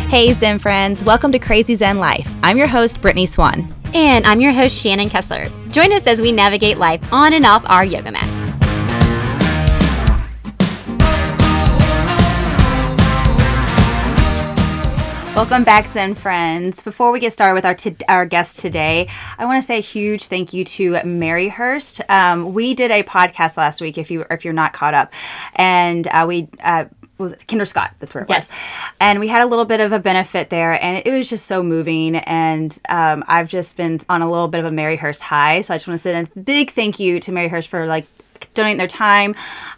Hey Zen friends, welcome to Crazy Zen Life. I'm your host, Brittany Swan. And I'm your host, Shannon Kessler. Join us as we navigate life on and off our yoga mats. Welcome back, Zen friends. Before we get started with our guest today, I want to say a huge thank you to Mary Hurst. We did a podcast last week, if you're not caught up, and was it Kinder Scott? That's where it was. And we had a little bit of a benefit there, and it was just so moving. And I've just been on a little bit of a Mary Hurst high, so I just want to send a big thank you to Mary Hurst for donating their time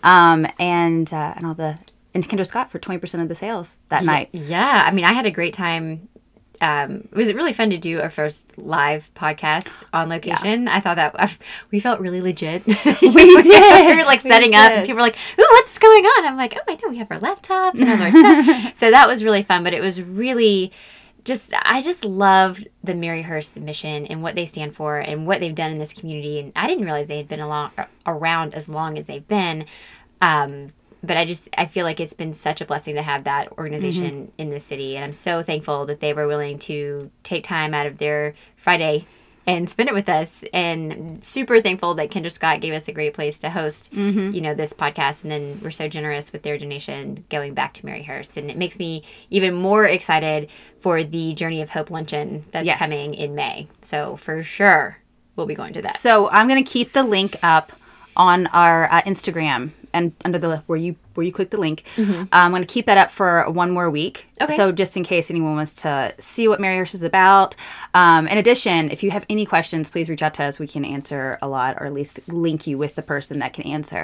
and Kinder Scott for 20% of the sales that night. Yeah, I mean, I had a great time. It was really fun to do our first live podcast on location. Yeah. I thought that we felt really legit. We did. We were setting up, and people were like, "Ooh, what's going on?" I'm like, "Oh, I know we have our laptop and all our stuff." So that was really fun. But it was really I just loved the Mary Hurst mission and what they stand for and what they've done in this community. And I didn't realize they had been around as long as they've been. But I feel like it's been such a blessing to have that organization in the city. And I'm so thankful that they were willing to take time out of their Friday and spend it with us. And super thankful that Kinder Scott gave us a great place to host, this podcast. And then we're so generous with their donation going back to Mary Hurst. And it makes me even more excited for the Journey of Hope luncheon that's coming in May. So for sure, we'll be going to that. So I'm going to keep the link up on our Instagram. And under where you click the link, I'm going to keep that up for one more week. Okay. So just in case anyone wants to see what Mary Hurst is about. In addition, if you have any questions, please reach out to us. We can answer a lot, or at least link you with the person that can answer.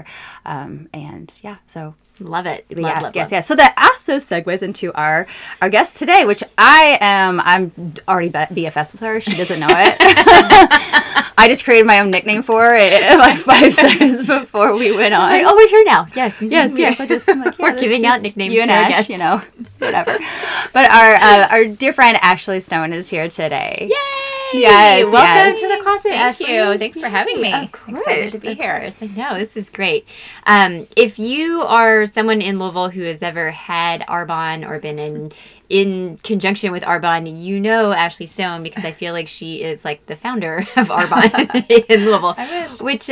So love it. Yes. So that also segues into our guest today, which I'm already BFFs with her. She doesn't know it. I just created my own nickname for it like 5 seconds before we went on. Like, we're here now. Yes. We're giving out nicknames you and to our Ash, guests. Whatever. But our dear friend Ashley Stone is here today. Yay! Yes. Welcome to the closet, Ashley. Thank you. Thanks for having me. Of course. Excited to be here. I know, this is great. If you are someone in Louisville who has ever had Arbonne or been in conjunction with Arbonne, you know Ashley Stone, because I feel like she is like the founder of Arbonne in Louisville. I wish. Which,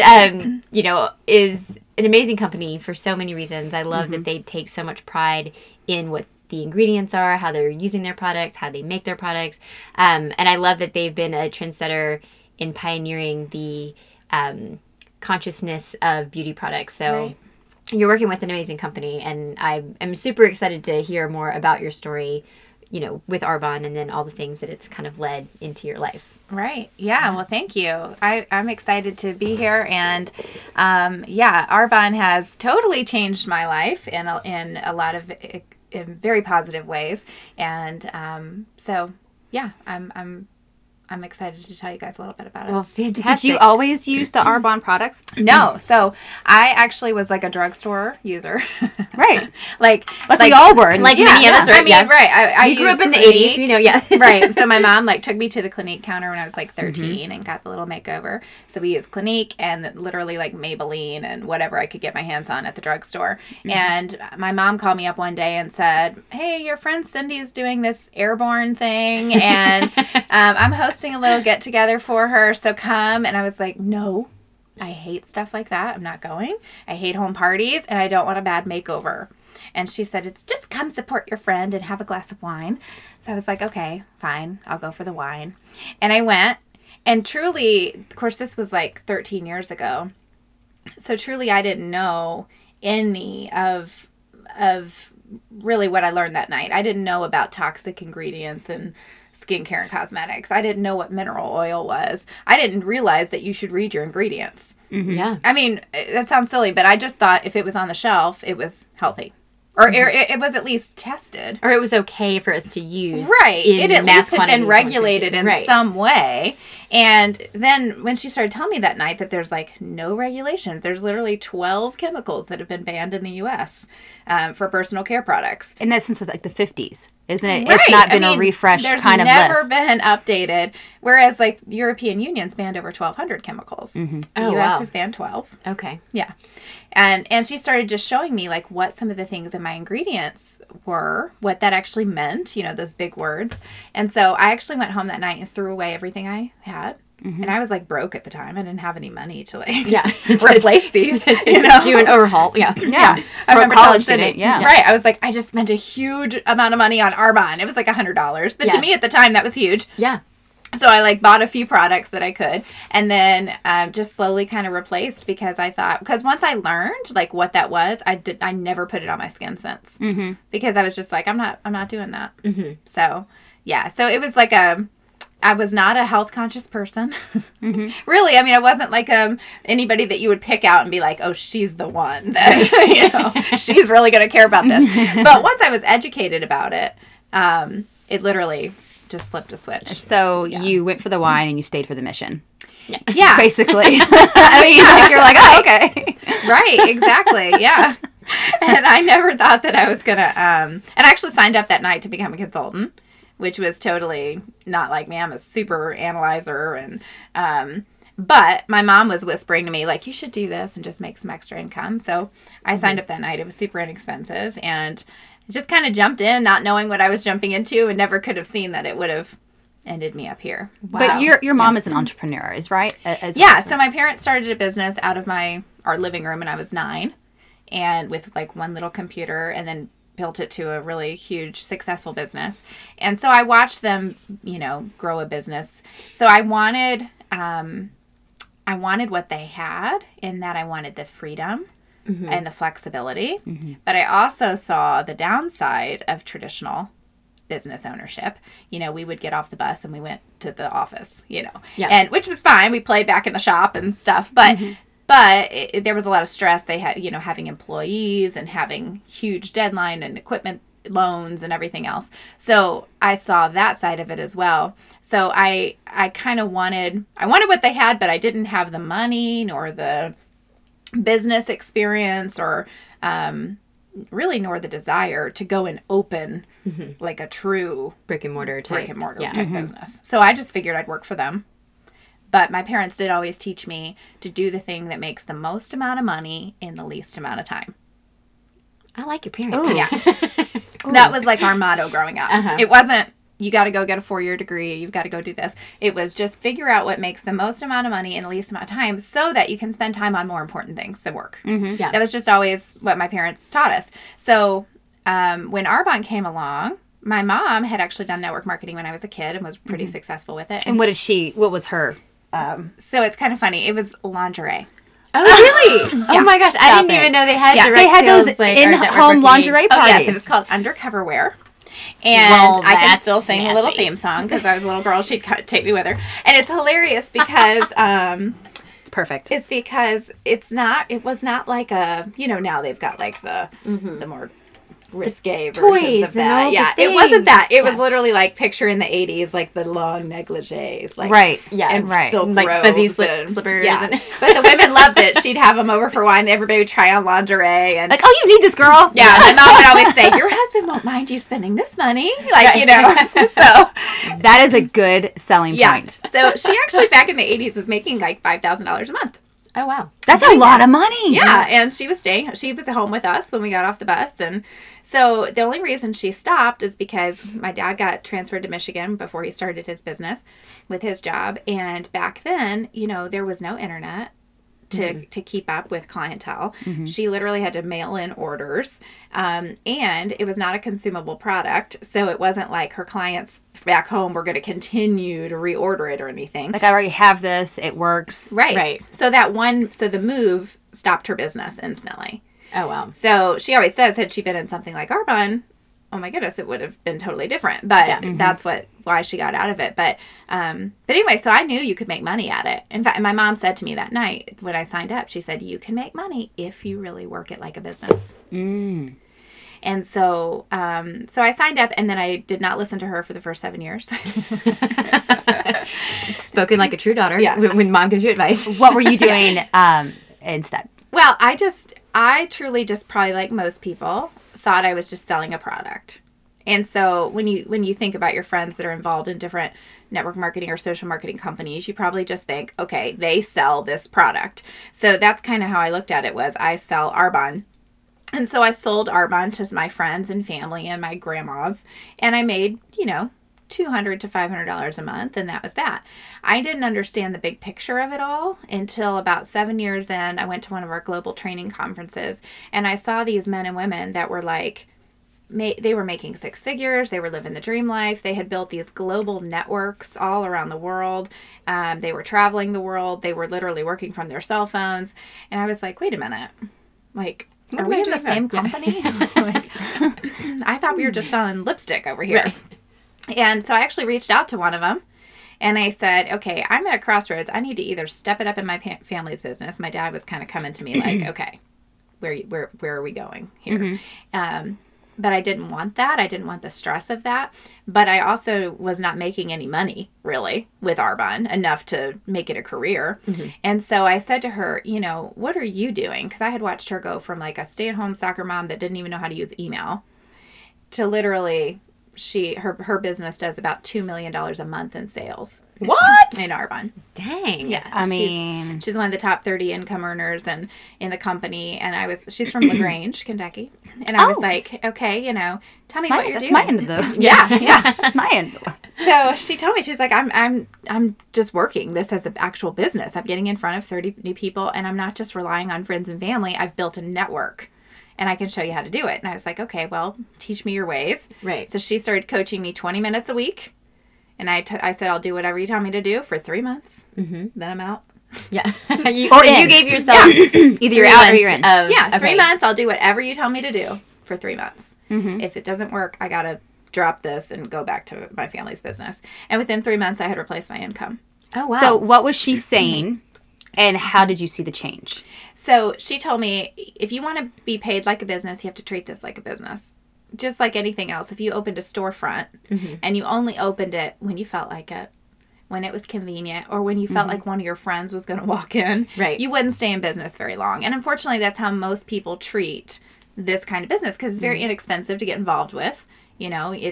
is an amazing company for so many reasons. I love that they take so much pride in what the ingredients are, how they're using their products, how they make their products. And I love that they've been a trendsetter in pioneering the consciousness of beauty products. So you're working with an amazing company, and I'm super excited to hear more about your story, with Arbonne, and then all the things that it's kind of led into your life. Right. Yeah. Well, thank you. I'm excited to be here. And Arbonne has totally changed my life in a lot of in very positive ways. And I'm excited to tell you guys a little bit about it. Well, fantastic. Did you always use the Arbonne products? No. So I actually was like a drugstore user. Right. like we all were. Like many of us, right? Right. I grew up in the Clinique. 80s, Right. So my mom took me to the Clinique counter when I was 13 and got the little makeover. So we used Clinique and literally Maybelline and whatever I could get my hands on at the drugstore. And my mom called me up one day and said, "Hey, your friend Cindy is doing this airborne thing, and I'm hosting a little get together for her, so come." And I was like, "No, I hate stuff like that. I'm not going. I hate home parties, and I don't want a bad makeover." And she said, "It's just come support your friend and have a glass of wine." So I was like, "Okay, fine. I'll go for the wine." And I went, and truly, of course, this was 13 years ago. So truly, I didn't know any of really what I learned that night. I didn't know about toxic ingredients and skincare and cosmetics. I didn't know what mineral oil was. I didn't realize that you should read your ingredients. Yeah. I mean, that sounds silly, but I just thought if it was on the shelf, it was healthy. Or it was at least tested. Or it was okay for us to use. Right. It at least had been regulated in right. some way. And then when she started telling me that night that there's no regulations, there's literally 12 chemicals that have been banned in the U.S. For personal care products. And that's since the 50s. isn't it? Right. It's not been I mean, a refreshed there's kind of never list. been updated. Whereas like European Union's banned over 1,200 chemicals. Mm-hmm. The Oh, U.S. wow. has banned 12. Okay. Yeah. And she started just showing me like what some of the things in my ingredients were, what that actually meant, those big words. And so I actually went home that night and threw away everything I had. And I was like broke at the time. I didn't have any money to like replace these, Do an overhaul. Yeah. Yeah. I For a remember college telling student, Cindy, yeah. right. I was like, I just spent a huge amount of money on Arbonne. It was like $100. But Yeah. to me at the time, that was huge. Yeah. So I like bought a few products that I could and then just slowly kind of replaced because I thought, because once I learned like what that was, I never put it on my skin since because I was just like, I'm not doing that. So yeah. So it was like I was not a health conscious person. Really. I mean, I wasn't like anybody that you would pick out and be like, oh, she's the one that, she's really going to care about this. But once I was educated about it, it literally just flipped a switch. So you went for the wine and you stayed for the mission. Yeah. Basically. I mean, like, you're like, oh, okay. Right. Exactly. Yeah. And I never thought that I was going to, and I actually signed up that night to become a consultant, which was totally not like me. I'm a super analyzer but my mom was whispering to me like, you should do this and just make some extra income. So I signed up that night. It was super inexpensive and just kind of jumped in, not knowing what I was jumping into and never could have seen that it would have ended me up here. But your mom is an entrepreneur, is right? Yeah. So my parents started a business out of our living room when I was 9 and with like one little computer and then built it to a really huge successful business. And so I watched them, grow a business. So I wanted what they had in that I wanted the freedom and the flexibility. But I also saw the downside of traditional business ownership. We would get off the bus and we went to the office, and which was fine. We played back in the shop and stuff, but there was a lot of stress. They had, having employees and having huge deadline and equipment loans and everything else. So I saw that side of it as well. So I kind of wanted what they had, but I didn't have the money nor the business experience or really nor the desire to go and open like a true Brick and mortar type business. So I just figured I'd work for them. But my parents did always teach me to do the thing that makes the most amount of money in the least amount of time. I like your parents. Yeah. That was like our motto growing up. It wasn't, you got to go get a 4-year degree. You've got to go do this. It was just figure out what makes the most amount of money in the least amount of time so that you can spend time on more important things than work. Yeah. That was just always what my parents taught us. So when Arbonne came along, my mom had actually done network marketing when I was a kid and was pretty successful with it. And what was her? So it's kind of funny. It was lingerie. Oh, really? Oh my gosh. I didn't even know they had direct They had sales, those like, or network in-home marketing. lingerie Oh, parties. yes. It was called Undercover Wear. And Well, I can that's still sing a little snazzy. theme song because I was a little girl. She'd take me with her. And it's hilarious because It's perfect. it was not like now they've got like the more risque versions toys of and that. all the Yeah, it wasn't things. that. It was literally like picture in the 80s, like the long negligees. Like, Right. Yeah. and Right. silk Like robes fuzzy and- slippers. Yeah. And But the women loved it. She'd have them over for wine. Everybody would try on lingerie. And Like, oh, you need this, girl. yeah, my mom would always say, your husband won't mind you spending this money. Like, so That is a good selling yeah. point. So she actually back in the 80s was making like $5,000 a month. oh, wow. That's a lot of money. Yeah, and she was home with us when we got off the bus. And so the only reason she stopped is because my dad got transferred to Michigan before he started his business with his job. And back then, there was no internet to keep up with clientele. She literally had to mail in orders. And it was not a consumable product. So it wasn't like her clients back home were going to continue to reorder it or anything. Like, I already have this. It works. Right. So the move stopped her business instantly. Oh, wow. So she always says, had she been in something like Arbonne, oh my goodness, it would have been totally different. But that's why she got out of it. But anyway, so I knew you could make money at it. In fact, my mom said to me that night when I signed up, she said, you can make money if you really work it like a business. And so I signed up, and then I did not listen to her for the first 7 years. Spoken like a true daughter. Yeah. When mom gives you advice. What were you doing instead? Well, I truly just probably like most people thought I was just selling a product. And so when you think about your friends that are involved in different network marketing or social marketing companies, you probably just think, okay, they sell this product. So that's kind of how I looked at it, was I sell Arbonne. And so I sold Arbonne to my friends and family and my grandmas, and I made, $200 to $500 a month, and that was that. I didn't understand the big picture of it all until about 7 years in. I went to one of our global training conferences, and I saw these men and women that were like, they were making six figures. They were living the dream life. They had built these global networks all around the world. They were traveling the world. They were literally working from their cell phones. And I was like, wait a minute. Like, are we in the same company? Like, I thought we were just selling lipstick over here. Right. And so I actually reached out to one of them. And I said, okay, I'm at a crossroads. I need to either step it up in my family's business. My dad was kind of coming to me like, okay, where are we going here? But I didn't want that. I didn't want the stress of that. But I also was not making any money, really, with Arbonne, enough to make it a career. And so I said to her, what are you doing? Because I had watched her go from like a stay-at-home soccer mom that didn't even know how to use email to literally... her business does about $2 million a month in sales. What? In Arbonne. Dang. Yeah. I mean, she's one of the top 30 income earners in the company. And she's from LaGrange, Kentucky. And I was like, okay, tell me what you're doing. That's my end of the Yeah. That's my end. So she told me, she's like, I'm just working this as an actual business. I'm getting in front of 30 new people, and I'm not just relying on friends and family. I've built a network. And I can show you how to do it. And I was like, okay, well, teach me your ways. Right. So she started coaching me 20 minutes a week. And I said, I'll do whatever you tell me to do for 3 months. Then I'm out. Yeah. you in. gave yourself Either you're out or you're in. Yeah, 3 months. I'll do whatever you tell me to do for 3 months. If it doesn't work, I got to drop this and go back to my family's business. And within 3 months, I had replaced my income. Oh, wow. So what was she saying, and how did you see the change? So she told me, if you want to be paid like a business, you have to treat this like a business. Just like anything else. If you opened a storefront and you only opened it when you felt like it, when it was convenient, or when you felt like one of your friends was going to walk in, Right. you wouldn't stay in business very long. And unfortunately, that's how most people treat this kind of business, because it's very inexpensive to get involved with. You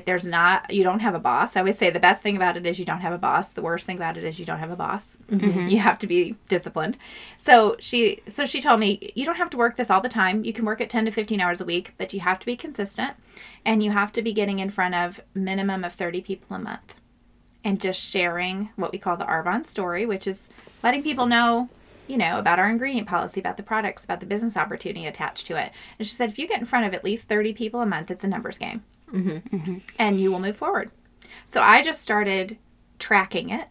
don't have a boss. I always say the best thing about it is you don't have a boss. The worst thing about it is you don't have a boss. You have to be disciplined. So she told me, you don't have to work this all the time. You can work at 10 to 15 hours a week, but you have to be consistent, and you have to be getting in front of minimum of 30 people a month and just sharing what we call the Arbonne story, which is letting people know, about our ingredient policy, about the products, about the business opportunity attached to it. And she said, if you get in front of at least 30 people a month, it's a numbers game. And you will move forward. So I just started tracking it.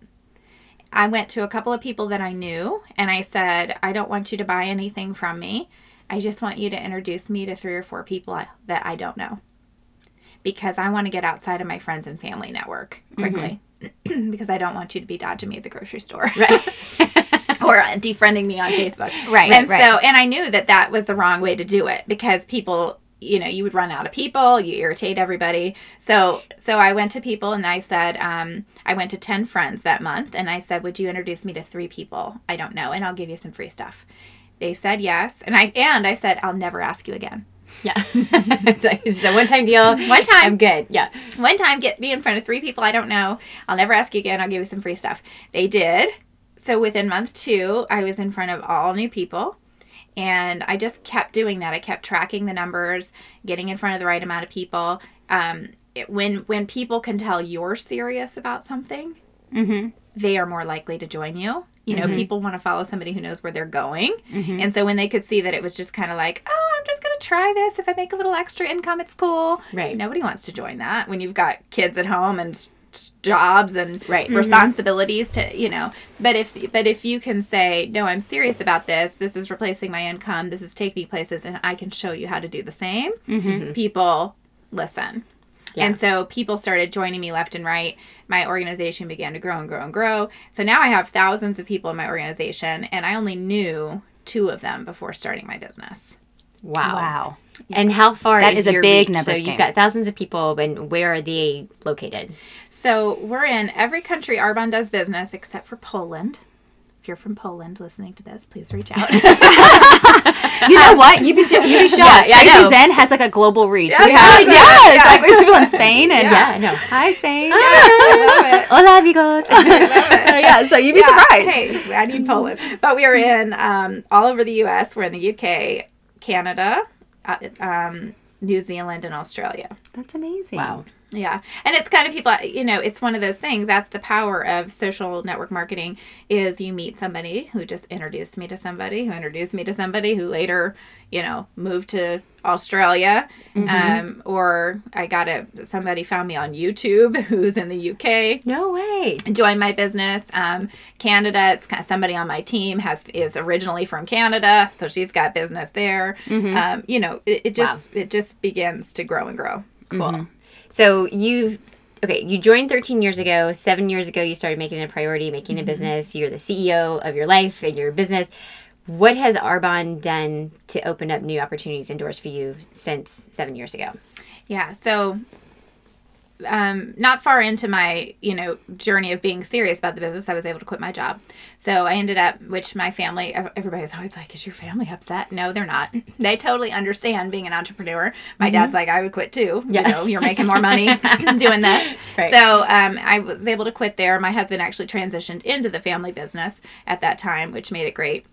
I went to a couple of people that I knew, and I said, I don't want you to buy anything from me. I just want you to introduce me to 3 or 4 people that I don't know, because I want to get outside of my friends and family network quickly. Because I don't want you to be dodging me at the grocery store. Right. Or defriending me on Facebook. Right. And I knew that was the wrong way to do it, because people, you would run out of people, you irritate everybody. So I went to people, and I said, I went to 10 friends that month, and I said, would you introduce me to 3 people I don't know, and I'll give you some free stuff. They said yes. And I said, I'll never ask you again. Yeah. It's a one-time deal. One time. I'm good. Yeah. One time, get me in front of 3 people I don't know. I'll never ask you again. I'll give you some free stuff. They did. So within month 2, I was in front of all new people. And I just kept doing that. I kept tracking the numbers, getting in front of the right amount of people. When people can tell you're serious about something, they are more likely to join you. People want to follow somebody who knows where they're going. And so when they could see that it was just kind of like, oh, I'm just going to try this. If I make a little extra income, it's cool. Right. Nobody wants to join that when you've got kids at home and jobs and responsibilities to, but if you can say, no, I'm serious about this is replacing my income, this is taking me places, and I can show you how to do the same, people listen. Yeah. And so people started joining me left and right. My organization began to grow and grow and grow. So now I have thousands of people in my organization, and I only knew 2 of them before starting my business. Wow. And how far that is a your big reach? numbers So game. you've got thousands of people, and where are they located? So we're in every country Arbonne does business except for Poland. if you're from Poland listening to this, please reach out. You know what? You'd be shocked. Yeah, I know. Crazy Zen has like a global reach. Yeah, We have, yeah. yes, like we have people in Spain and Yeah, I know. hi Spain. I love it. Hola, amigos. Yeah, so you'd be Yeah, surprised. Hey, I need Poland. But we were in all over the U.S. We're in the UK, Canada, New Zealand, and Australia. That's amazing. Wow. Yeah. And it's kind of people, it's one of those things. That's the power of social network marketing is you meet somebody who just introduced me to somebody who introduced me to somebody who later, moved to Australia. Or I got somebody found me on YouTube who's in the UK. No way. Joined my business. Canada, it's kind of somebody on my team is originally from Canada, so she's got business there. It just begins to grow and grow. Cool. So you joined 13 years ago. 7 years ago, you started making it a priority, making a business. You're the CEO of your life and your business. What has Arbonne done to open up new opportunities and doors for you since 7 years ago? Yeah. So not far into my, journey of being serious about the business, I was able to quit my job. So I ended up, which my family, everybody's always like, is your family upset? No, they're not. They totally understand being an entrepreneur. My dad's like, I would quit too. Yeah. You're making more money doing this. Right. So I was able to quit there. My husband actually transitioned into the family business at that time, which made it great.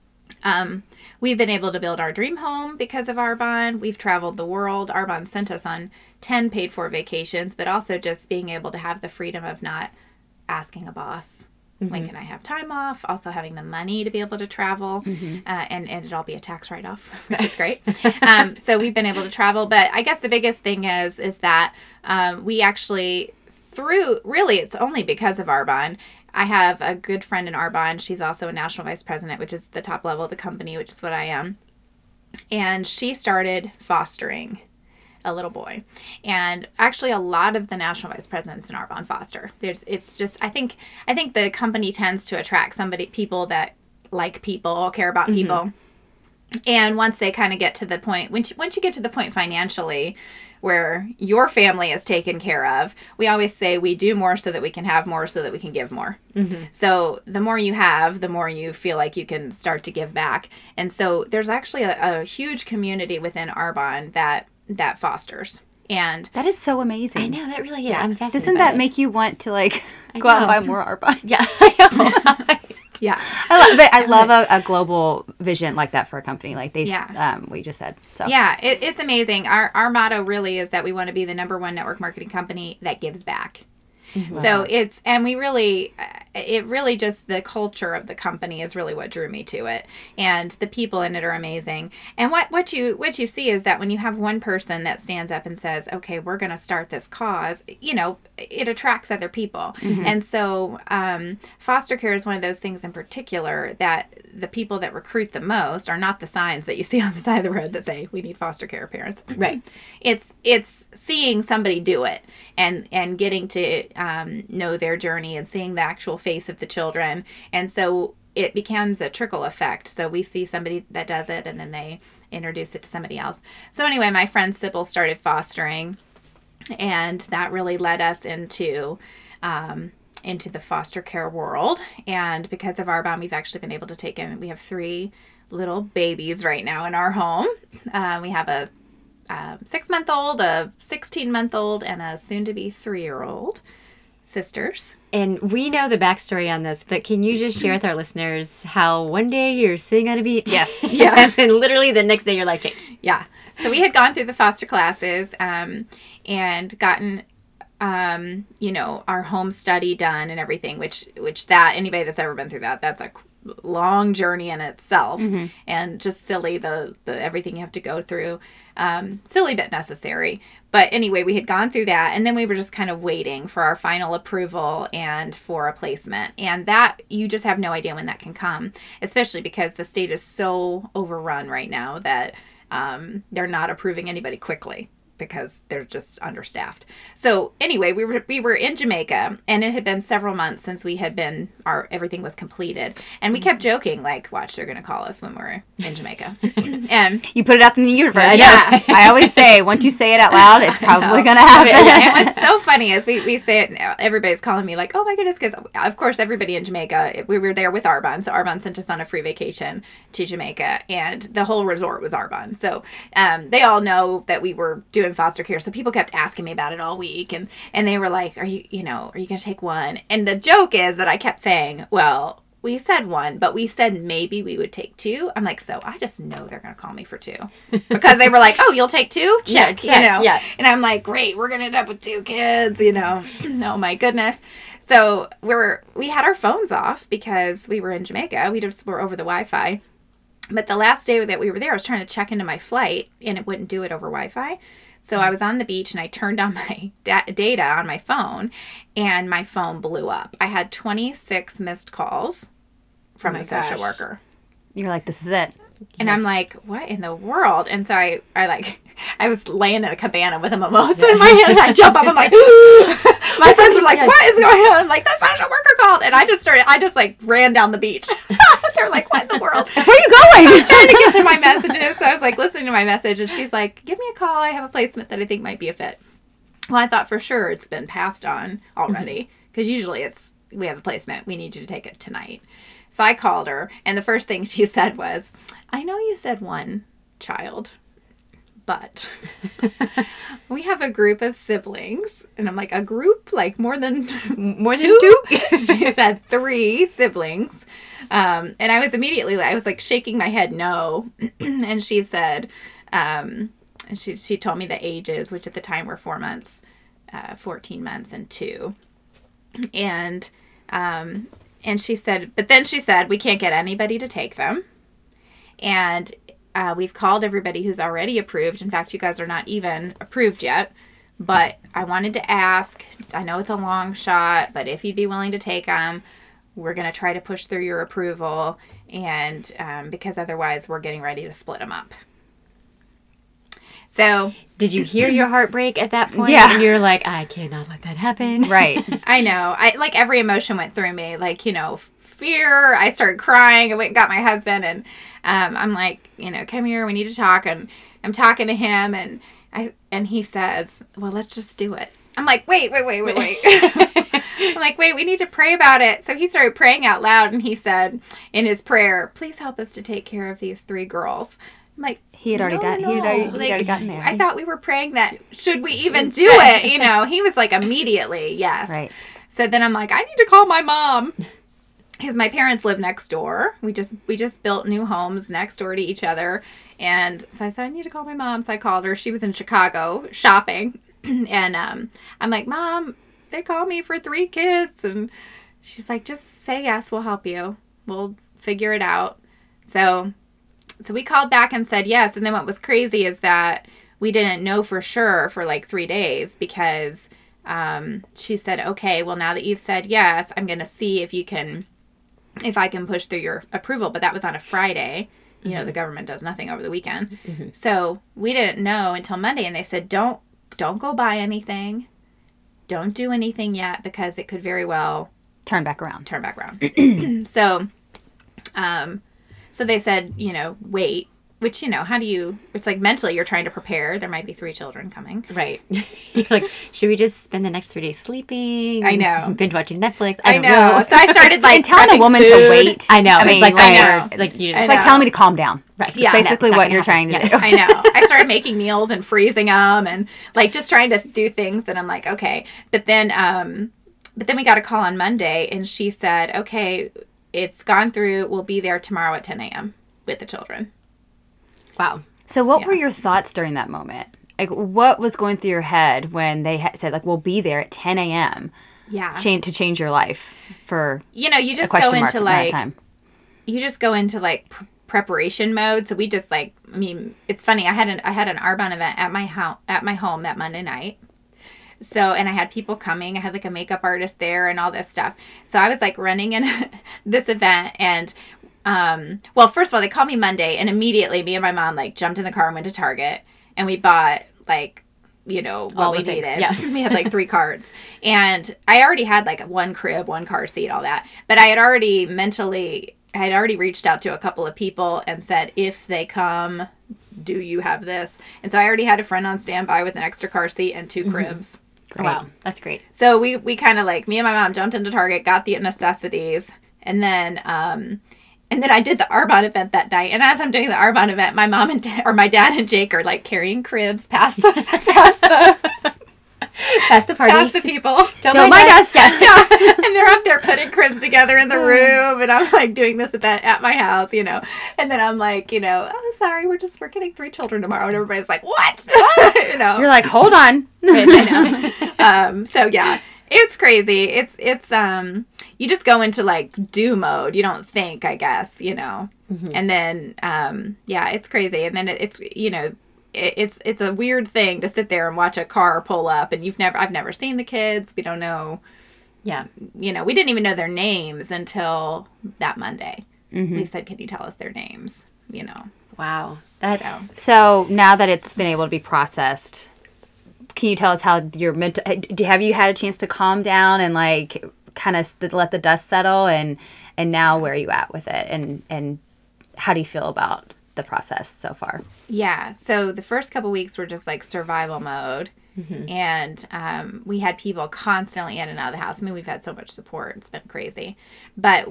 We've been able to build our dream home because of Arbonne. We've traveled the world. Arbonne sent us on 10 paid for vacations, but also just being able to have the freedom of not asking a boss, when can I have time off? Also having the money to be able to travel, and it all be a tax write-off, which is great. So we've been able to travel, but I guess the biggest thing is that we actually, it's only because of Arbonne. I have a good friend in Arbonne. She's also a national vice president, which is the top level of the company, which is what I am. And she started fostering a little boy. And actually a lot of the national vice presidents in Arbonne foster. I think the company tends to attract people that like people, care about people. And once they kind of get to the point, once you get to the point financially where your family is taken care of, we always say we do more so that we can have more so that we can give more. So the more you have, the more you feel like you can start to give back. And so there's actually a huge community within Arbonne that fosters. And That is so amazing. I know, that really is. I'm fascinated. Doesn't that make you want to go out and buy more Arbonne? Yeah, I know. yeah. I love a global vision like that for a company like they we just said. So. Yeah, it's amazing. Our motto really is that we want to be the number one network marketing company that gives back. So it really just the culture of the company is really what drew me to it, and the people in it are amazing. And what you see is that when you have one person that stands up and says, okay, we're going to start this cause, it attracts other people. And so foster care is one of those things in particular that the people that recruit the most are not the signs that you see on the side of the road that say we need foster care parents. Right. It's seeing somebody do it and getting to know their journey and seeing the actual face of the children. And so it becomes a trickle effect. So we see somebody that does it and then they introduce it to somebody else. So anyway, my friend Sybil started fostering, and that really led us into the foster care world. And because of Arbonne, we've actually been able to we have 3 little babies right now in our home. We have a 6-month-old, a 16-month-old, and a soon-to-be 3-year-old sisters. And we know the backstory on this, but can you just share with our listeners how one day you're sitting on a beach? Yes. Yeah. And then literally the next day your life changed. Yeah. So we had gone through the foster classes and gotten our home study done and everything, which anybody that's ever been through that's a long journey in itself, and just silly the everything you have to go through, silly but necessary. But anyway, we had gone through that, and then we were just kind of waiting for our final approval and for a placement, and that you just have no idea when that can come, especially because the state is so overrun right now that they're not approving anybody quickly. because they're just understaffed. So anyway, we were in Jamaica, and it had been several months since we had been, everything was completed. And we kept joking, like, watch, they're going to call us when we're in Jamaica. And You put it up in the universe. Yeah. I always say, once you say it out loud, it's probably going to happen. and what's so funny is we say it now, everybody's calling me like, oh my goodness, because of course everybody in Jamaica, we were there with Arbonne. So Arbonne sent us on a free vacation to Jamaica, and the whole resort was Arbonne. So they all know that we were doing foster care. So people kept asking me about it all week, and they were like, are you going to take one? And the joke is that I kept saying, well, we said one, but we said maybe we would take two. I'm like, so I just know they're going to call me for two, because they were like, oh, you'll take two? Check. Yeah. And I'm like, great, we're going to end up with 2 kids, Oh my goodness. So we had our phones off because we were in Jamaica. We just were over the Wi-Fi. But the last day that we were there, I was trying to check into my flight, and it wouldn't do it over Wi-Fi. So I was on the beach, and I turned on my data on my phone, and my phone blew up. I had 26 missed calls from a social worker. You're like, this is it. And I'm like, what in the world? And so I was laying in a cabana with a mimosa in my hand, and I jump up, I'm like, my friends were like, what is going on? I'm like, the social worker called. And I just like ran down the beach. They're like, what in the world? Where are you going? I was trying to get to my messages. So I was like listening to my message, and she's like, give me a call. I have a placement that I think might be a fit. Well, I thought for sure it's been passed on already, because usually we have a placement. We need you to take it tonight. So I called her, and the first thing she said was, I know you said 1 child, but we have a group of siblings. And I'm like, a group? Like more than 2? She said 3 siblings. And I was like shaking my head no. And she said, she told me the ages, which at the time were 4 months, 14 months, and 2. And she said, we can't get anybody to take them. And we've called everybody who's already approved. In fact, you guys are not even approved yet. But I wanted to ask, I know it's a long shot, but if you'd be willing to take them, we're going to try to push through your approval. And because otherwise we're getting ready to split them up. So, did you hear your heart break at that point? Yeah. And you're like, I cannot let that happen. Right. I know. Like every emotion went through me. Like, fear. I started crying. I went and got my husband, and I'm like, come here. We need to talk. And I'm talking to him, and he says, well, let's just do it. I'm like, wait. I'm like, wait, we need to pray about it. So he started praying out loud, and he said in his prayer, please help us to take care of these 3 girls. I'm like, He had already done. no. He had already gotten there. I thought we were praying that, should we even do it? He was like, immediately, yes. Right. So then I'm like, I need to call my mom, because my parents live next door. We just built new homes next door to each other. And so I said, I need to call my mom. So I called her. She was in Chicago shopping. And I'm like, Mom, they called me for 3 kids. And she's like, just say yes, we'll help you. We'll figure it out. So we called back and said yes. And then what was crazy is that we didn't know for sure for like 3 days, because she said, okay, well, now that you've said yes, I'm going to see if I can push through your approval. But that was on a Friday. The government does nothing over the weekend. Mm-hmm. So we didn't know until Monday. And they said, don't go buy anything. Don't do anything yet, because it could very well Turn back around. So they said, wait, which, how do you, it's like mentally you're trying to prepare. There might be 3 children coming. Right. You're like, should we just spend the next 3 days sleeping? I know. Binge watching Netflix? I know. So I started like telling a woman to wait. I know. It's like right. worse. Like, It's like telling me to calm down. Right. Yeah. Basically what you're trying to do. I know. I started making meals and freezing them, and like just trying to do things that I'm like, okay. But then we got a call on Monday, and she said, okay, it's gone through. We'll be there tomorrow at 10 a.m. with the children. Wow. So what were your thoughts during that moment? Like, what was going through your head when they said, like, we'll be there at 10 a.m. Yeah. To change your life for you just a go question into mark like time. You just go into like preparation mode. So we just like, it's funny. I had an Arbonne event at my home that Monday night. So, and I had people coming. I had like a makeup artist there and all this stuff. So I was like running in this event, and well, first of all, they called me Monday, and immediately me and my mom like jumped in the car and went to Target, and we bought like what All we the things, needed. yeah. We had like 3 carts. And I already had like 1 crib, 1 car seat, all that. But I had already reached out to a couple of people and said, if they come, do you have this? And so I already had a friend on standby with an extra car seat and 2 cribs. Oh, wow, that's great. So we kind of like, me and my mom jumped into Target, got the necessities, and then I did the Arbonne event that night. And as I'm doing the Arbonne event, my mom or my dad and Jake are like carrying cribs past the party. past the people. Don't mind us. Yeah. And they're up there putting cribs together in the room, and I'm like doing this at my house, And then I'm like, oh, sorry, we're getting 3 children tomorrow, and everybody's like, what? You're like, hold on. I know. So yeah, it's crazy. It's you just go into like do mode. You don't think, I guess, and then it's crazy. And then it's it's a weird thing to sit there and watch a car pull up, and I've never seen the kids. We don't know. Yeah. We didn't even know their names until that Monday. Mm-hmm. We said, can you tell us their names? Wow. That's So now that it's been able to be processed, can you tell us how your mental, have you had a chance to calm down and like kind of let the dust settle, and now where are you at with it, and how do you feel about the process so far? Yeah. So the first couple weeks were just like survival mode. Mm-hmm. And we had people constantly in and out of the house. I mean, we've had so much support. It's been crazy. But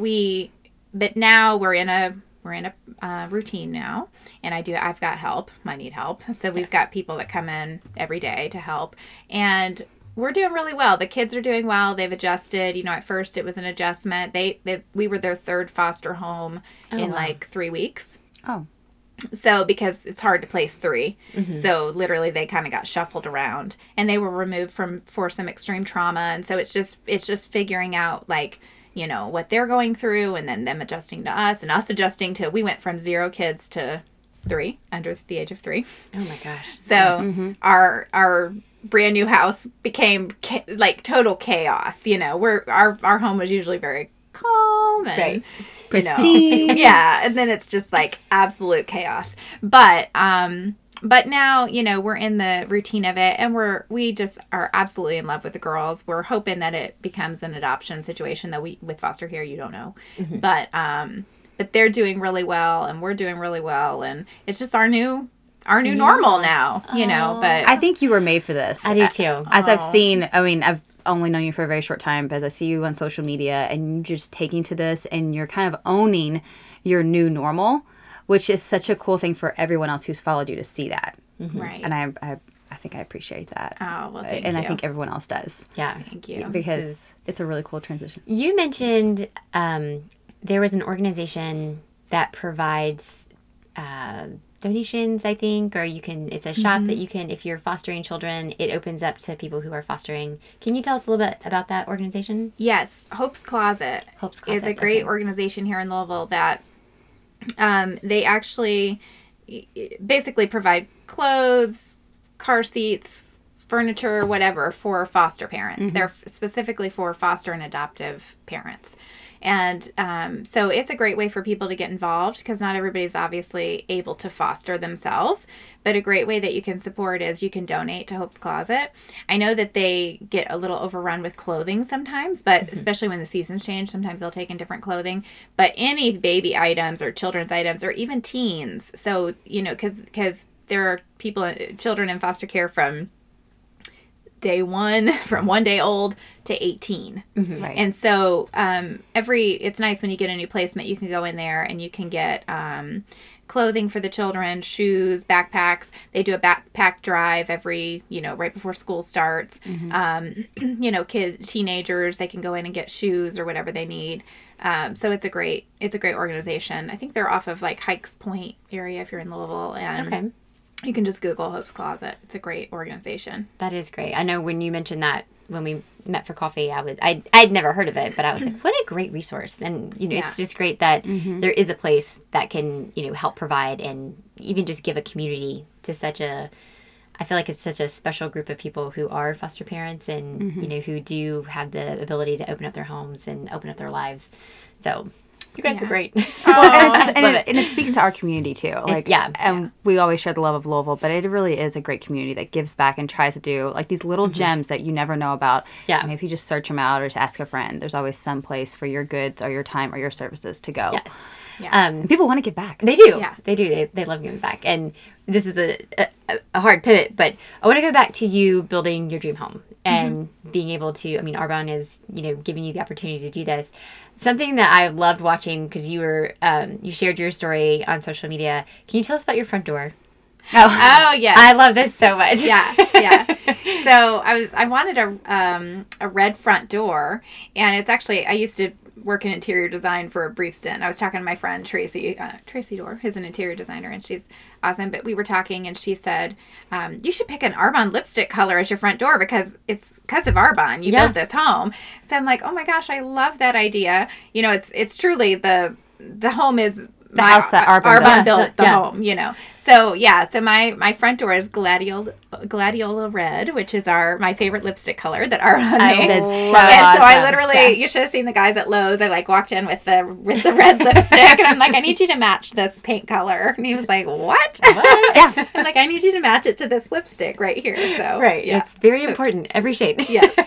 now we're in a routine now, and I've got help. I need help. So we've got people that come in every day to help, and we're doing really well. The kids are doing well. They've adjusted. At first it was an adjustment. We were their 3rd foster home in like 3 weeks. Oh. So, because it's hard to place 3. Mm-hmm. So, literally, they kind of got shuffled around. And they were removed for some extreme trauma. And so, it's just figuring out, like, what they're going through, and then them adjusting to us, and us adjusting to, we went from 0 kids to 3, under the age of 3. Oh, my gosh. So, mm-hmm. our brand new house became, like, total chaos. Our home was usually very calm and... Right. Pristine. Yeah, and then it's just like absolute chaos. But now, we're in the routine of it, and we just are absolutely in love with the girls. We're hoping that it becomes an adoption situation, though with foster care, you don't know. Mm-hmm. But they're doing really well, and we're doing really well, and it's just our new normal now, but I think you were made for this. I do too. As I've seen, I mean, I've only known you for a very short time, but as I see you on social media, and you're just taking to this, and you're kind of owning your new normal, which is such a cool thing for everyone else who's followed you to see that. Mm-hmm. Right. And I think I appreciate that. Oh, well, thank you. And I think everyone else does. Yeah. Thank you. Because it's a really cool transition. You mentioned there was an organization that provides donations, I think, or it's a shop that you can, if you're fostering children, it opens up to people who are fostering. Can you tell us a little bit about that organization? Yes. Hope's Closet. Is a great organization here in Louisville that they actually basically provide clothes, car seats, furniture, whatever, for foster parents. Mm-hmm. They're specifically for foster and adoptive parents. And so it's a great way for people to get involved, because not everybody's obviously able to foster themselves. But a great way that you can support is you can donate to Hope's Closet. I know that they get a little overrun with clothing sometimes, but especially when the seasons change, sometimes they'll take in different clothing. But any baby items or children's items, or even teens. So, because there are children in foster care from day 1, from 1 day old to 18. Mm-hmm. Right. And so it's nice when you get a new placement, you can go in there and you can get clothing for the children, shoes, backpacks. They do a backpack drive every, right before school starts. Mm-hmm. Teenagers, they can go in and get shoes or whatever they need. So it's a great organization. I think they're off of like Hikes Point area if you're in Louisville. And okay. You can just Google Hope's Closet. It's a great organization. That is great. I know when you mentioned that when we met for coffee, I'd never heard of it, but I was like, what a great resource. And, it's just great that there is a place that can, help provide and even just give a community to I feel like it's such a special group of people who are foster parents and, who do have the ability to open up their homes and open up their lives. So You guys are great. And it speaks to our community too. Like, yeah. And we always share the love of Louisville, but it really is a great community that gives back and tries to do like these little gems that you never know about. Yeah. I mean, if you just search them out or just ask a friend, there's always some place for your goods or your time or your services to go. Yes. Yeah. And people want to give back. They do. Yeah. They do. They love giving back. And this is a hard pivot, but I want to go back to you building your dream home and being able to, I mean, Arbonne is, giving you the opportunity to do this. Something that I loved watching because you were, you shared your story on social media. Can you tell us about your front door? Oh, yes. I love this so much. Yeah. So I wanted a red front door, and it's actually, I used to work in interior design for a brief stint. I was talking to my friend Tracy Dorr, who's an interior designer, and she's awesome. But we were talking, and she said, you should pick an Arbonne lipstick color as your front door because it's because of Arbonne. You built this home. So I'm like, oh my gosh, I love that idea. It's truly the home is the house that Arbonne built the home, So so my front door is Gladiola Red, which is my favorite lipstick color that Arbonne makes. That's So I literally, you should have seen the guys at Lowe's. I walked in with the red lipstick, and I'm like, I need you to match this paint color. And he was like, what? Yeah. I'm like, I need you to match it to this lipstick right here. So It's very important. Every shade. Yes.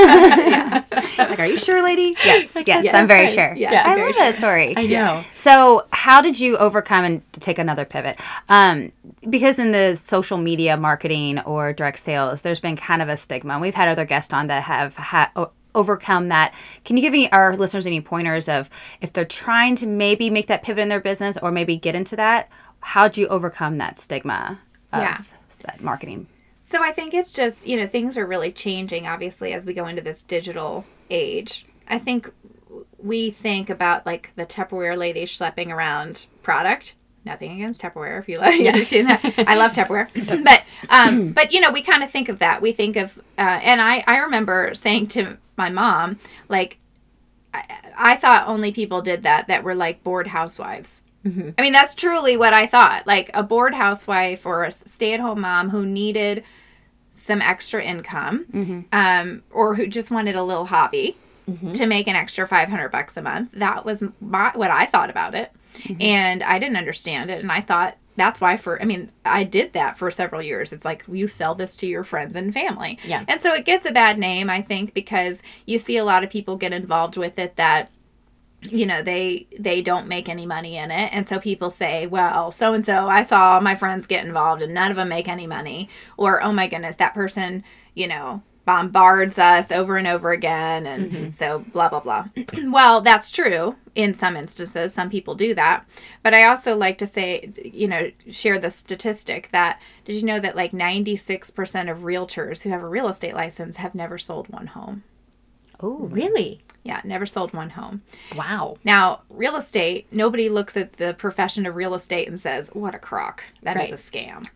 Like, are you sure, lady? Yes. Yes, I'm very sure. Yeah, I very love that story. I know. So how did you overcome, and to take another pivot, because in the social media marketing or direct sales, there's been kind of a stigma. We've had other guests on that have overcome that. Can you give our listeners any pointers of if they're trying to maybe make that pivot in their business or maybe get into that, how'd you overcome that stigma of that marketing? So I think it's just, things are really changing, obviously, as we go into this digital age. I think we think about, like, the Tupperware lady schlepping around product. Nothing against Tupperware, if you like. I love Tupperware. But we kind of think of that. We think of, and I remember saying to my mom, like, I thought only people did that were, like, bored housewives. Mm-hmm. I mean, that's truly what I thought. Like, a bored housewife or a stay-at-home mom who needed some extra income, or who just wanted a little hobby to make an extra $500 a month. That was what I thought about it. Mm-hmm. And I didn't understand it. And I thought that's why I did that for several years. It's like, you sell this to your friends and family. Yeah. And so it gets a bad name, I think, because you see a lot of people get involved with it that, they don't make any money in it. And so people say, well, so-and-so, I saw my friends get involved and none of them make any money. Or, oh my goodness, that person, bombards us over and over again. And so blah, blah, blah. Well, that's true in some instances. Some people do that. But I also like to say, share the statistic that, did you know that like 96% of realtors who have a real estate license have never sold one home? Oh, really? Yeah, never sold one home. Wow. Now, real estate, nobody looks at the profession of real estate and says, what a crock. That is a scam.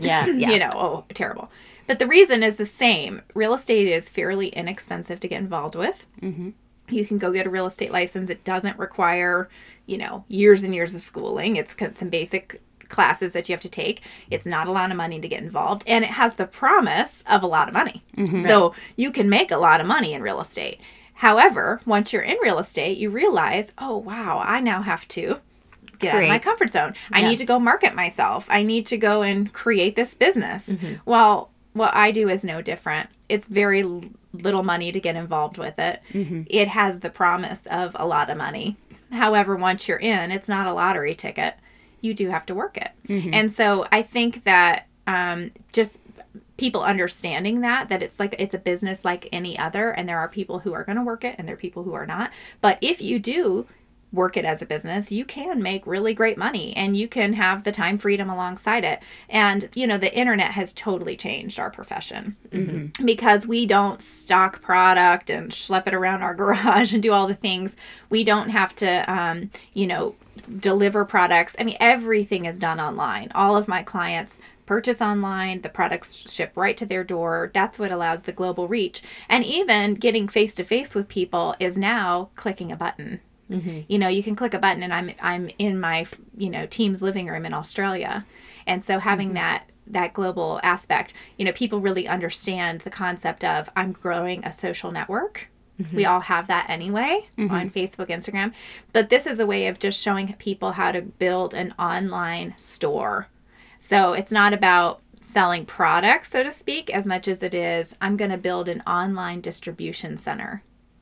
Yeah. Terrible. But the reason is the same. Real estate is fairly inexpensive to get involved with. Mm-hmm. You can go get a real estate license. It doesn't require, years and years of schooling. It's some basic classes that you have to take. It's not a lot of money to get involved, and it has the promise of a lot of money. Mm-hmm. So you can make a lot of money in real estate. However, once you're in real estate, you realize, oh wow, I now have to get out of my comfort zone. I need to go market myself. I need to go and create this business. Mm-hmm. Well, what I do is no different. It's very little money to get involved with it. Mm-hmm. It has the promise of a lot of money. However, once you're in, it's not a lottery ticket. You do have to work it. Mm-hmm. And so I think that just people understanding that it's a business like any other, and there are people who are going to work it and there are people who are not. But if you do work it as a business, you can make really great money and you can have the time freedom alongside it. And, the internet has totally changed our profession because we don't stock product and schlep it around our garage and do all the things. We don't have to, deliver products. I mean, everything is done online. All of my clients purchase online. The products ship right to their door. That's what allows the global reach. And even getting face-to-face with people is now clicking a button. Mm-hmm. You can click a button and I'm in my, team's living room in Australia. And so having that global aspect, people really understand the concept of I'm growing a social network We all have that anyway on Facebook, Instagram. But this is a way of just showing people how to build an online store. So it's not about selling products, so to speak, as much as it is, I'm going to build an online distribution center.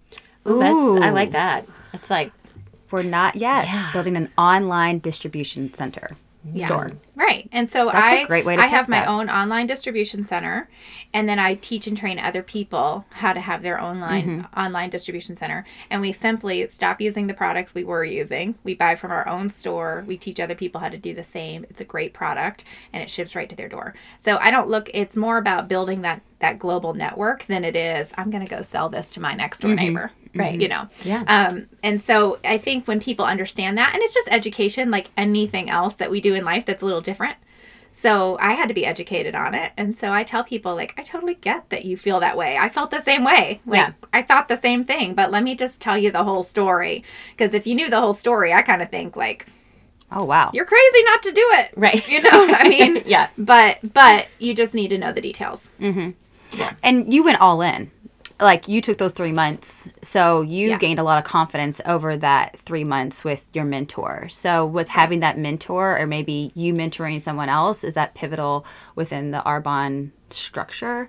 Ooh, I like that. It's like, building an online distribution center. Store. Right. And so That's a great way to I put have my that. own online distribution center, and then I teach and train other people how to have their online distribution center. And we simply stop using the products we were using. We buy from our own store. We teach other people how to do the same. It's a great product, and it ships right to their door. So I don't look, it's more about building that global network than it is, I'm going to go sell this to my next door neighbor. Right. You know? Yeah. And so I think when people understand that, and it's just education like anything else that we do in life that's a little different. So I had to be educated on it. And so I tell people, like, I totally get that you feel that way. I felt the same way. Like, I thought the same thing. But let me just tell you the whole story. Because if you knew the whole story, I kind of think, like, oh, wow. you're crazy not to do it. Right. You know, I mean, Yeah. But you just need to know the details. And you went all in. Like, you took those 3 months. So you Yeah. gained a lot of confidence over that 3 months with your mentor. So was having that mentor, or maybe you mentoring someone else, is that pivotal within the Arbonne structure?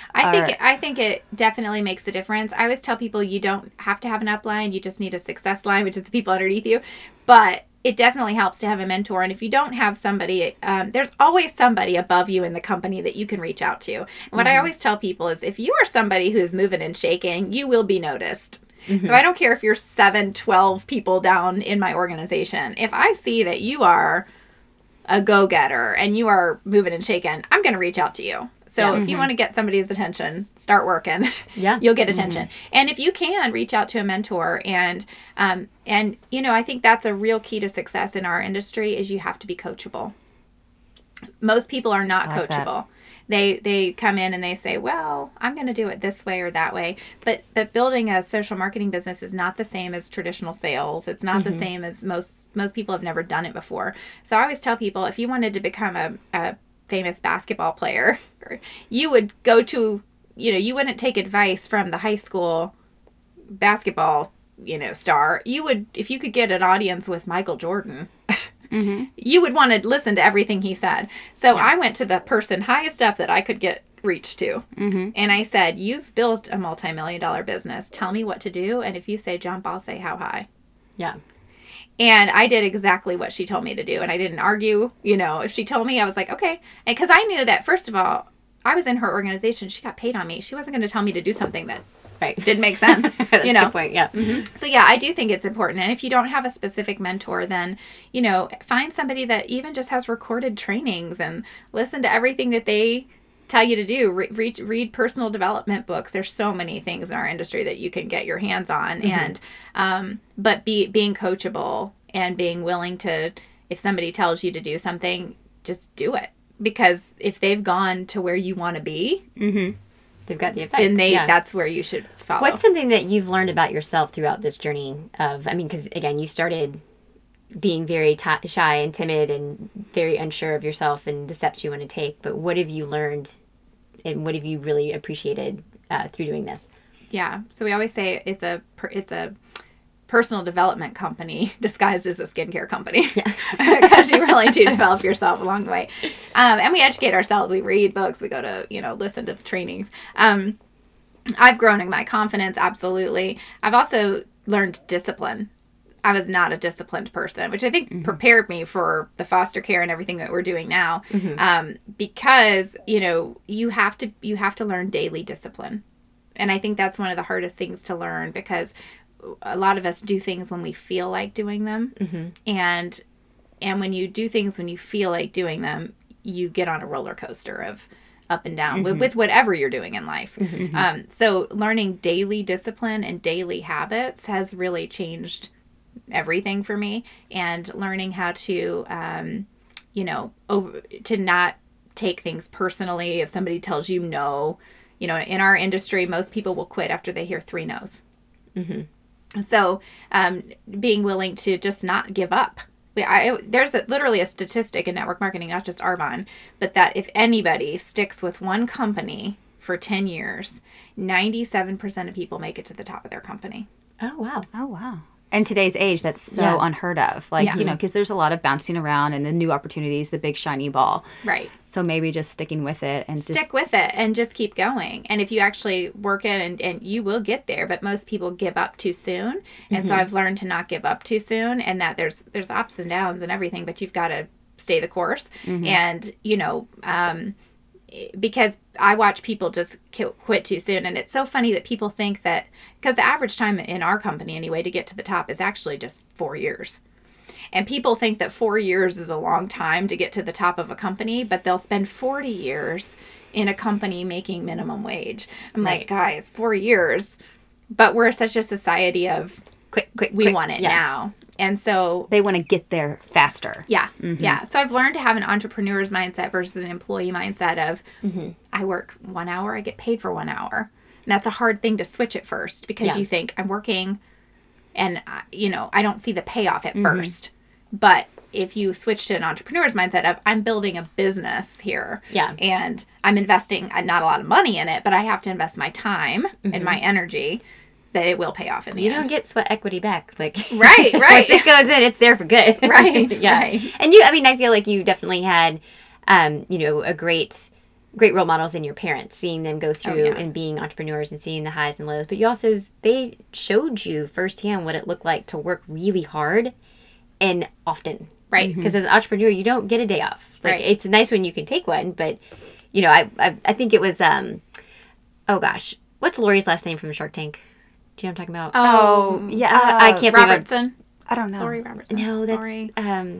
I think it definitely makes a difference. I always tell people you don't have to have an upline. You just need a success line, which is the people underneath you. But it definitely helps to have a mentor. And if you don't have somebody, there's always somebody above you in the company that you can reach out to. And what I always tell people is if you are somebody who is moving and shaking, you will be noticed. So I don't care if you're 7, 12 people down in my organization. If I see that you are a go-getter and you are moving and shaking, I'm going to reach out to you. So if you want to get somebody's attention, start working. Yeah. You'll get attention. And if you can, reach out to a mentor. And you know, I think that's a real key to success in our industry is you have to be coachable. Most people are not I like that. coachable. They come in and they say, well, I'm going to do it this way or that way. But building a social marketing business is not the same as traditional sales. It's not the same as most people have never done it before. So I always tell people, if you wanted to become a famous basketball player, you would go to, you know, you wouldn't take advice from the high school basketball, you know, star. You would, if you could get an audience with Michael Jordan, you would want to listen to everything he said. So I went to the person highest up that I could get reached to. And I said, you've built a multi-million-dollar business. Tell me what to do. And if you say jump, I'll say how high. Yeah. And I did exactly what she told me to do. And I didn't argue. You know, if she told me, I was like, okay. And because I knew that, first of all, I was in her organization. She got paid on me. She wasn't going to tell me to do something that didn't make sense. That's you know? a good point. Yeah. So yeah, I do think it's important. And if you don't have a specific mentor, then, you know, find somebody that even just has recorded trainings and listen to everything that they tell you to do. Read personal development books. There's so many things in our industry that you can get your hands on. And but being coachable and being willing to, if somebody tells you to do something, just do it. Because if they've gone to where you want to be, They've got the advice. then Yeah. that's where you should follow. What's something that you've learned about yourself throughout this journey of, I mean, because again, you started being very shy and timid and very unsure of yourself and the steps you want to take, but what have you learned and what have you really appreciated through doing this? Yeah. So we always say it's a personal development company disguised as a skincare company. Yeah. Because you really do develop yourself along the way. And we educate ourselves. We read books. We go to, you know, listen to the trainings. I've grown in my confidence. Absolutely. I've also learned discipline. I was not a disciplined person, which I think prepared me for the foster care and everything that we're doing now. Because, you know, you have to learn daily discipline. And I think that's one of the hardest things to learn because a lot of us do things when we feel like doing them. And when you do things when you feel like doing them, you get on a roller coaster of up and down with whatever you're doing in life. So learning daily discipline and daily habits has really changed everything for me, and learning how to, you know, to not take things personally. If somebody tells you no, you know, in our industry, most people will quit after they hear 3 no's. So being willing to just not give up. There's literally a statistic in network marketing, not just Arbonne, but that if anybody sticks with one company for 10 years, 97% of people make it to the top of their company. Oh, wow. Oh, wow. In today's age, that's so Yeah. unheard of. Like, Yeah. you know, because there's a lot of bouncing around and the new opportunities, the big shiny ball. Right. So maybe just sticking with it and Stick with it and just keep going. And if you actually work it, and you will get there, but most people give up too soon. And so I've learned to not give up too soon, and that there's ups and downs and everything, but you've got to stay the course. And, you know, because I watch people just quit too soon. And it's so funny that people think that, because the average time in our company anyway to get to the top is actually just 4 years. And people think that 4 years is a long time to get to the top of a company, but they'll spend 40 years in a company making minimum wage. I'm like, guys, 4 years. But we're such a society of quick, we want it now. And so they want to get there faster. yeah. Yeah. So I've learned to have an entrepreneur's mindset versus an employee mindset of I work 1 hour, I get paid for 1 hour. And that's a hard thing to switch at first because you think I'm working and, you know, I don't see the payoff at first. But if you switch to an entrepreneur's mindset of I'm building a business here and I'm investing not a lot of money in it, but I have to invest my time and my energy, that it will pay off in the end. You don't get sweat equity back. Like Right. once it goes in, it's there for good. Right. Yeah. Right. And you, I mean, I feel like you definitely had, you know, a great role models in your parents, seeing them go through and being entrepreneurs and seeing the highs and lows. But you also, they showed you firsthand what it looked like to work really hard and often. Right. Because as an entrepreneur, you don't get a day off. Like, Right. it's nice when you can take one, but, you know, I think it was, oh gosh, what's Lori's last name from Shark Tank? Do you know what I'm talking about? Oh, yeah. I can't believe Robertson. I don't know. Lori Robertson. No, that's Lori.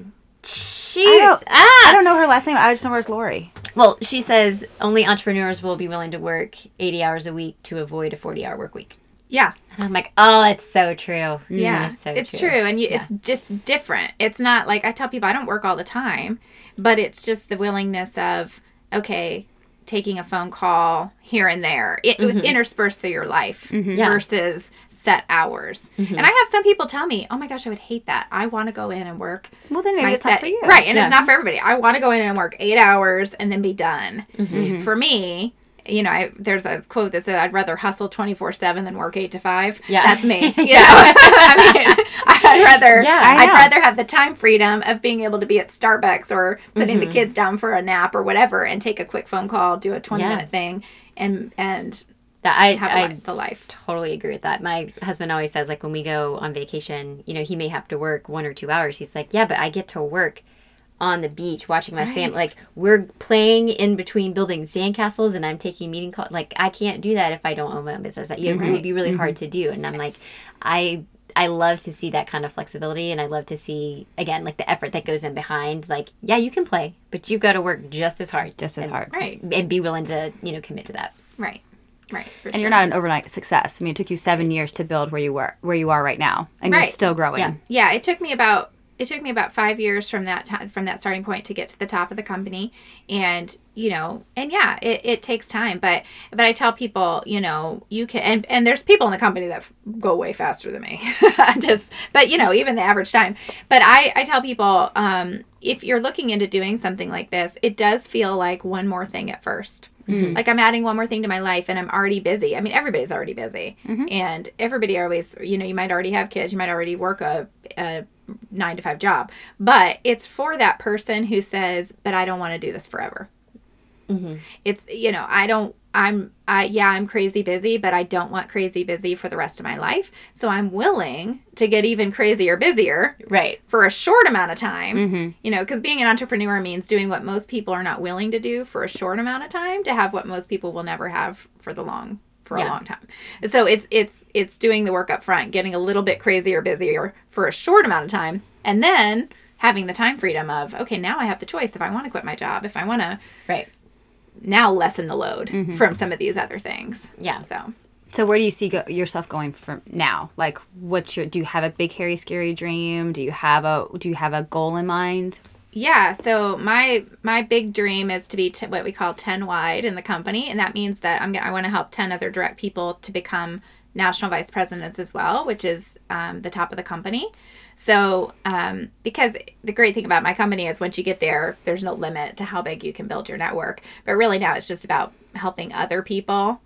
shoot. I don't know her last name. I just know where's Lori. Well, she says only entrepreneurs will be willing to work 80 hours a week to avoid a 40-hour work week. Yeah. And I'm like, oh, that's so true. Yeah, That's so it's true. And it's just different. It's not like I tell people I don't work all the time, but it's just the willingness of, okay, taking a phone call here and there, interspersed through your life versus set hours. And I have some people tell me, oh my gosh, I would hate that. I want to go in and work. Well, then maybe it's not for you. Right. And it's not for everybody. I want to go in and work 8 hours and then be done. For me, you know, there's a quote that says, I'd rather hustle 24/7 than work 8 to 5. Yeah. That's me. You know? I mean, I'd rather have the time freedom of being able to be at Starbucks or putting the kids down for a nap or whatever and take a quick phone call, do a 20-minute thing and have the life. Totally agree with that. My husband always says, like, when we go on vacation, you know, he may have to work 1 or 2 hours. He's like, yeah, but I get to work on the beach watching my family. Like, we're playing in between building sandcastles and I'm taking meeting calls. Like, I can't do that if I don't own my own business. That it would be really hard to do. And I'm like, I love to see that kind of flexibility, and I love to see, again, like the effort that goes in behind. Like, yeah, you can play, but you've got to work just as hard. Right. And be willing to, you know, commit to that. Right. Right. And you're not an overnight success. I mean, it took you 7 years to build where you are right now, and you're still growing. Yeah. Yeah, it took me about 5 years from that from that starting point to get to the top of the company, and you know, and yeah, it takes time, but I tell people, you know, you can, and there's people in the company that go way faster than me, but you know, even the average time. But I tell people, if you're looking into doing something like this, it does feel like one more thing at first. Like I'm adding one more thing to my life and I'm already busy. I mean, everybody's already busy, and everybody always, you know, you might already have kids, you might already work a 9 to 5 job, but it's for that person who says, but I don't want to do this forever. It's, you know, I'm crazy busy, but I don't want crazy busy for the rest of my life. So I'm willing to get even crazier busier for a short amount of time, you know, because being an entrepreneur means doing what most people are not willing to do for a short amount of time to have what most people will never have for a long time. So it's doing the work up front, getting a little bit crazier, busier for a short amount of time, and then having the time freedom of, okay, now I have the choice if I want to quit my job, if I want to now lessen the load from some of these other things. Yeah. So where do you see yourself going from now? Like, do you have a big, hairy, scary dream? Do you have a goal in mind? Yeah, so my big dream is to be what we call 10 wide in the company, and that means that I want to help 10 other direct people to become national vice presidents as well, which is the top of the company. So, because the great thing about my company is once you get there, there's no limit to how big you can build your network. But really now it's just about helping other people.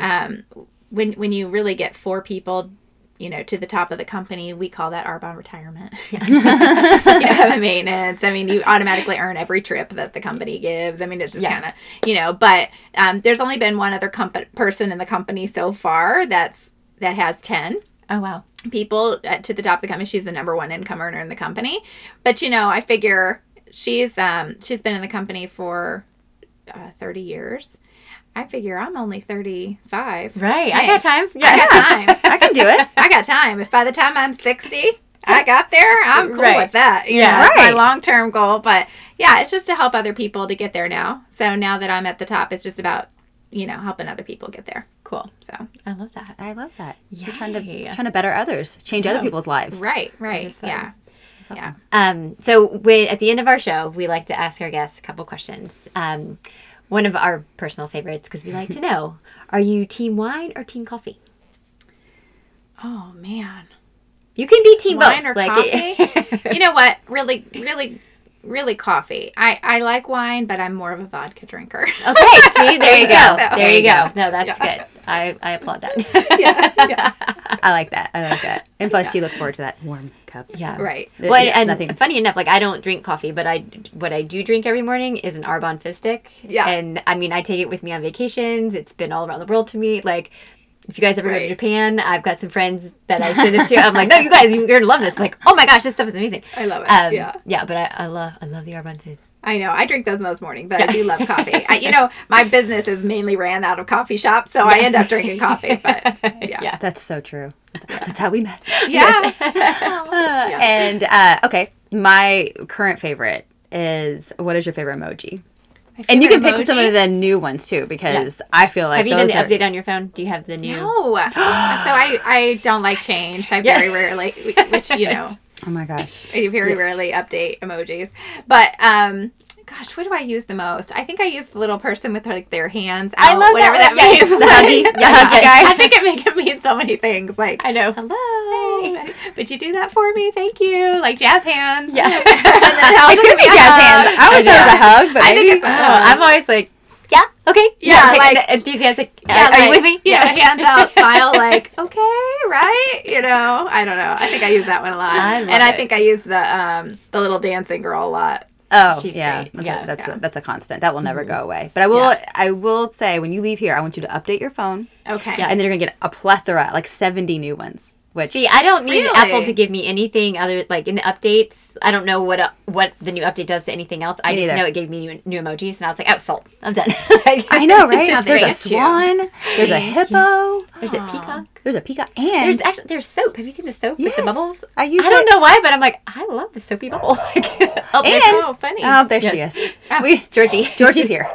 When you really get 4 people, to the top of the company, we call that Arbonne retirement. Have a maintenance. I mean, you automatically earn every trip that the company gives. I mean, it's just kind of, but there's only been one other person in the company so far that has 10. Oh, wow. People to the top of the company. She's the number 1 income earner in the company. But, I figure she's been in the company for 30 years. I figure I'm only 35. Right. Hey, I got time. Yeah. I got time. I can do it. I got time. If by the time I'm 60, I got there, I'm cool with that. Yeah. That's my long-term goal. But yeah, it's just to help other people to get there now. So now that I'm at the top, it's just about, helping other people get there. Cool. So I love that. I love that. You're trying Yay. to better others, change other people's lives. right. is fun. Yeah. That's awesome. Yeah. So at the end of our show, we like to ask our guests a couple questions. One of our personal favorites, because we like to know, are you team wine or team coffee? Oh, man. You can be team Wine both. or coffee? You know what? Really, really, really coffee. I like wine, but I'm more of a vodka drinker. Okay, see, there you go. So- There you go. No, that's good. I applaud that. yeah. I like that. And plus, you look forward to that warm cup. Yeah. Right. It- Well, it's and nothing. funny enough, I don't drink coffee, but what I do drink every morning is an Arbonne Fizz stick. Yeah. And I mean, I take it with me on vacations. It's been all around the world to me. If you guys ever go to Japan, I've got some friends that I send it to. I'm like, no, you guys, you're gonna love this. Oh my gosh, this stuff is amazing. I love it. Yeah, but I love the Arbonne Fizz. I know. I drink those most mornings, but I do love coffee. My business is mainly ran out of coffee shops, so I end up drinking coffee. But yeah. That's so true. That's how we met. Yeah. And okay, my current favorite is, what is your favorite emoji? And you can pick some of the new ones too, because I feel like Have you done those the are, update on your phone? Do you have the new? No. So I don't like change. I very rarely, which, oh my gosh. I very rarely update emojis. But, gosh, what do I use the most? I think I use the little person with their hands out. I love whatever that that one. means. Yes, the huggy. Yeah, huggy guy. I think it can mean so many things. I know. Hello. Would you do that for me? Thank you. Like jazz hands. Yeah. And then it also It could be jazz hands. I always thought it was a hug, but I think maybe. it's a I'm always like, yeah, okay. Yeah, okay, like- enthusiastic. Yeah, Are you with me? Yeah, hands out, smile, okay, right? I don't know. I think I use that one a lot. I love and I it. think I use the little dancing girl a lot. Oh, She's yeah. great. Yeah. That's a constant. That will never go away. But Yeah. I will say, when you leave here, I want you to update your phone, Okay. Yeah. and then you're gonna get a plethora, like 70 new ones. Which See, I don't need Really? Apple to give me anything other, in the updates. I don't know what the new update does to anything else. I Me just neither. know it gave me new emojis, and I was like, oh, sold. I'm done. I know, right? sounds There's a great. swan. There's a hippo. There's a peacock. There's a peacock, and There's soap. Have you seen the soap with the Yes. bubbles? I use I don't it. know why, but I'm like, I love the soapy bubble. Oh, there's And Oh, funny. oh, there she is. Georgie. Georgie's here.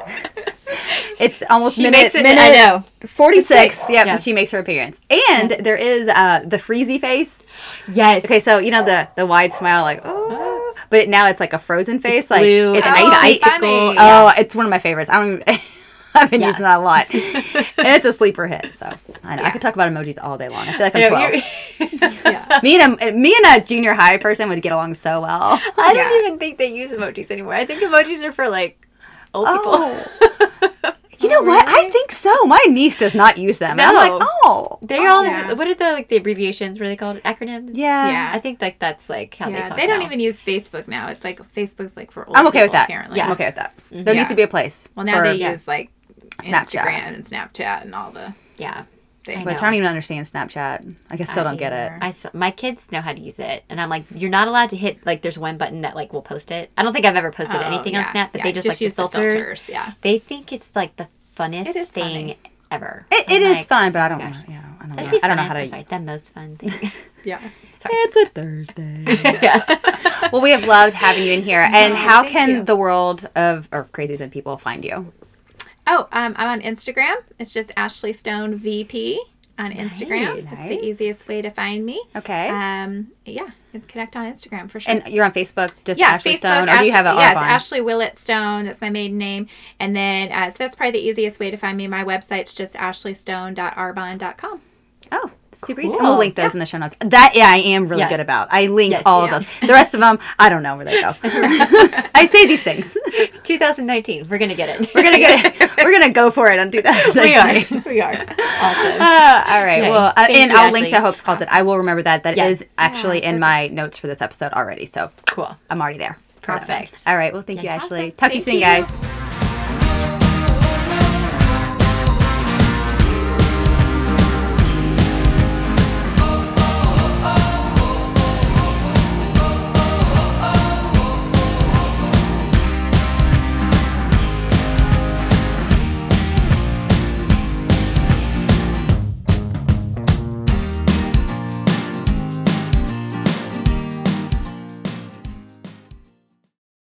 It's almost She minute makes it. minute I know. 46. Yep, Yeah. she makes her appearance. And there is the freezy face. Yes. Okay, so the wide smile, oh, but now it's like a frozen face, like blue. it's Oh, icy. funny. Oh, it's one of my favorites. I don't even. I've been Yeah. using that a lot, and it's a sleeper hit. So I know I could talk about emojis all day long. I feel like I'm 12. Yeah. Me and a junior high person would get along so well. I don't Yeah. even think they use emojis anymore. I think emojis are for old people. Oh. You know what? I think so. My niece does not use them. And I'm No. like, oh. They're all Yeah. what are the abbreviations? What are they called? Acronyms? Yeah. Yeah. I think that's how they Yeah, talk. they don't now. even use Facebook now. It's like Facebook's for old I'm okay with people, that. apparently. Yeah, I'm okay with that. There Yeah. needs to be a place. Well, now for, they use Snapchat. Instagram and Snapchat and all the Yeah. things. Which I don't even understand Snapchat. I guess still don't get it. either. My kids know how to use it, and I'm like, you're not allowed to hit there's one button that will post it. I don't think I've ever posted Oh, anything on yeah, Snap, but yeah, they just like use the filters. Yeah. They think it's the funnest It is thing funny. ever. It I'm is like, fun, but I don't. gosh. I don't Did I know. say I don't know funnest? how to. I'm sorry, the most fun thing. Yeah. It's a Thursday. Yeah. Well, we have loved having you in here. And how thank can you. the world of Crazies and people find you? Oh, I'm on Instagram. It's just Ashley Stone VP on Instagram. Nice. It's the easiest way to find me. Okay. Yeah, and connect on Instagram for sure. And you're on Facebook, just yeah, Ashley Facebook, Stone, or do you have an yeah, it's Arbonne? Ashley Willett Stone. That's my maiden name. And then, so that's probably the easiest way to find me. My website's just ashleystone.arbonne.com. Oh, Super easy. Cool. And we'll link those in the show notes. That, I am really good about. I link all of those. The rest of them, I don't know where they go. I say these things. 2019. We're going to get it. We're going to get it. We're going to go for it on 2019. We are. Awesome. All right. Okay. Well, Thank and you, I'll Ashley. link to Hope's Closet. I will remember that. That Yes. is actually in my notes for this episode already. So Cool. I'm already there. Perfect. All right. Well, thank you, Fantastic. Ashley. Talk to you Thank soon, guys.